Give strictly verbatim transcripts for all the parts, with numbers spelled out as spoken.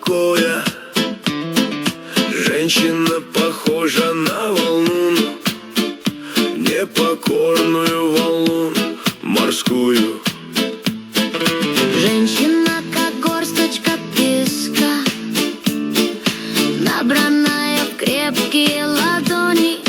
покоя. Женщина похожа на волну, непокорную волну морскую. Женщина, как горсточка песка, набранная в крепкие ладони.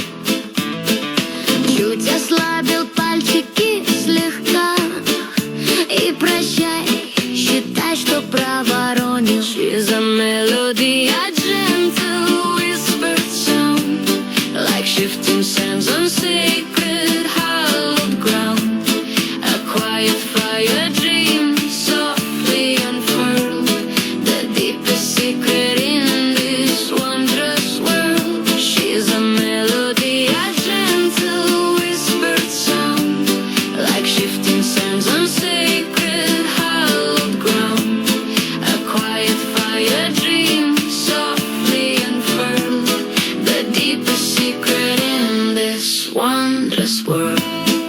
Чуть ослабил пальчики слегка, и прощай, считай, что проворонил. She's a melody, a gentle whispered sound, like shifting sands on sacred hallowed ground. A quiet fire dream softly unfurled, the deepest secret in this wondrous world. She's a melody, a gentle whispered sound, like shifting sands on sacred hallowed ground. A quiet fire dream softly unfurled, the deepest secret in this wondrous world.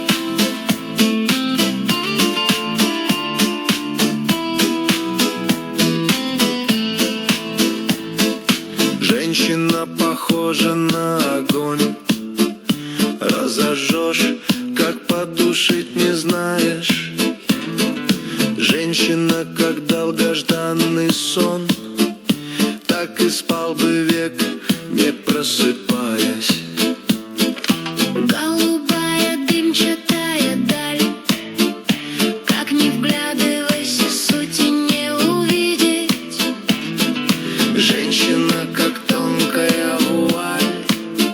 Женщина похожа на огонь, разожжешь, как потушить не знаешь. Женщина, как долгожданный сон, так и спал бы век, не просыпаясь. Голубая дымчатая даль, как ни вглядывайся, сути не увидеть. Женщина, как тонкая вуаль,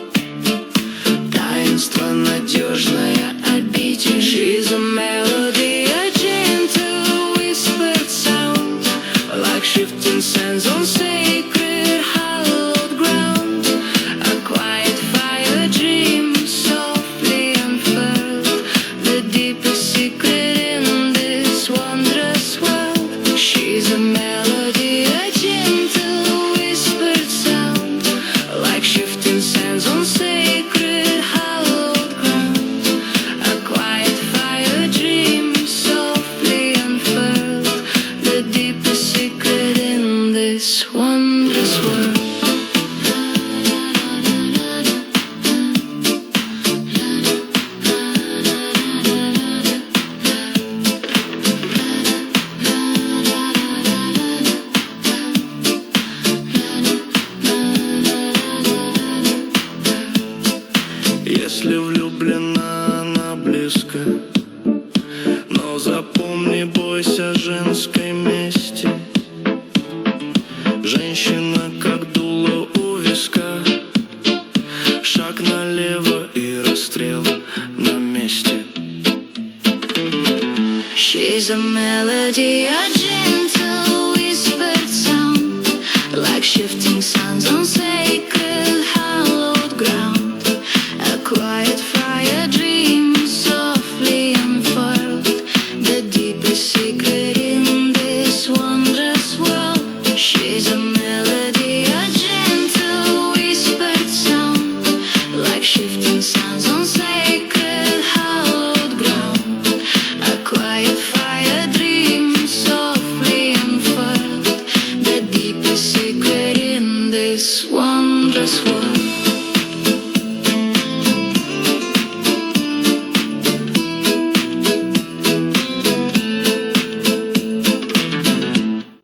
таинство надежная обитель. She's a melody, a gentle whispered sound, like shifting sands on sacred hallowed ground. A quiet fire dream softly unfurled, the deepest secret in this wondrous world. She's a melody, a gentle whispered sound, like shifting sands on sacred hallowed ground. A quiet fire dream softly unfurled, the deepest secret in this wondrous world. Если влюблена, она близко, но запомни, бойся женской мести. Женщина, как дуло у виска, шаг налево и расстрел на месте. She's a melody, a gentle whispered sound, like shifting sands on sacred